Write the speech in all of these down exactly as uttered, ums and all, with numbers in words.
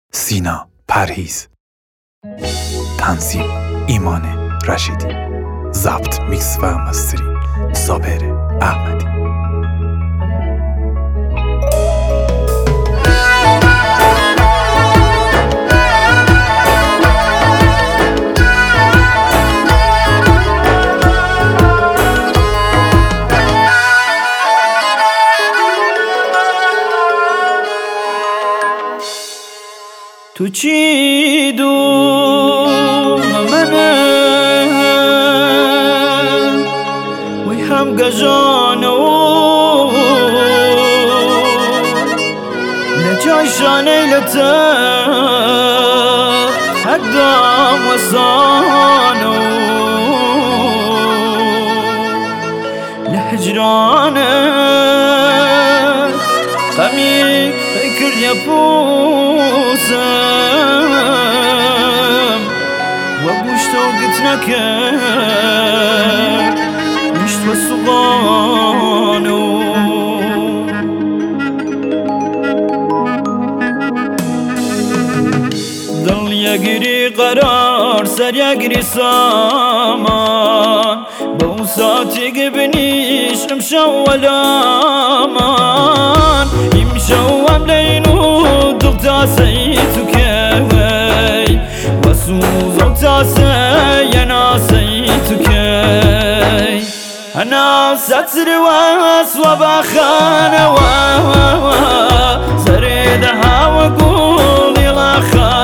سینا پرهیز، تنظیم ایمان رشیدی، ضبط میکس و مستری صابر احمدی. تو چی دوم منه وی هم گجانو لجای شانه لتا حدام وصانو لهجرانه قميك فكر يا بوسم وابوش توقت نكر مشت والصغانو ضل يقري قرار سر يقري سامان بوساتي قبنيش مشول امان يمشوم لينو دغتا سيتكي وسوزو تاسي انا سيتكي انا ستر واسوا بخانوا زريدها وقول يلا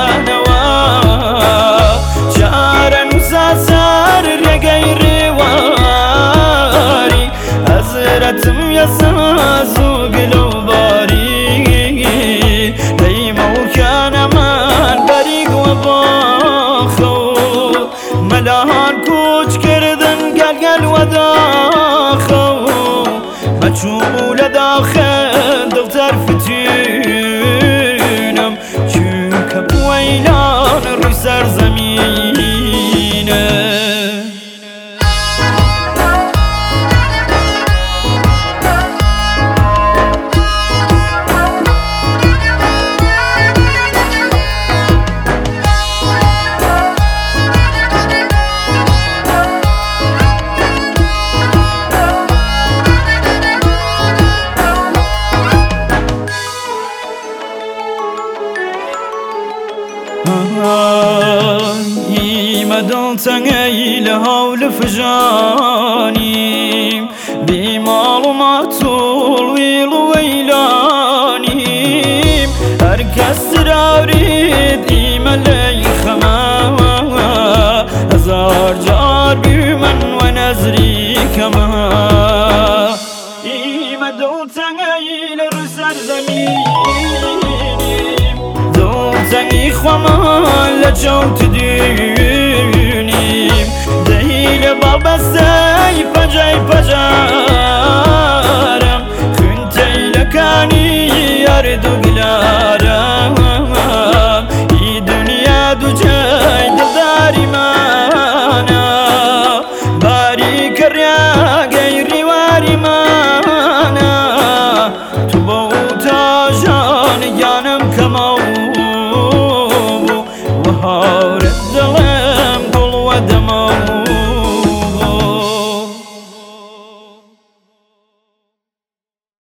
خانوا شعر مساسر لغير واري أزرتم يسازو قلوباري دايما وكان من بريق وباخو ملاهان كوش كردن قلقل وداخو مجهول داخل دغتر فتينم چونك بويلان روي سر زمينه يمدن تنقيل هول فجاني بمال ومقتول ويل ويلاني هركس راوريد إيمان لي خما هزار جار بمن ونزري كما يمدن تنقيل رسر زميني زنی خوامان لجو تدونیم دهیل بابا سی پجای پجای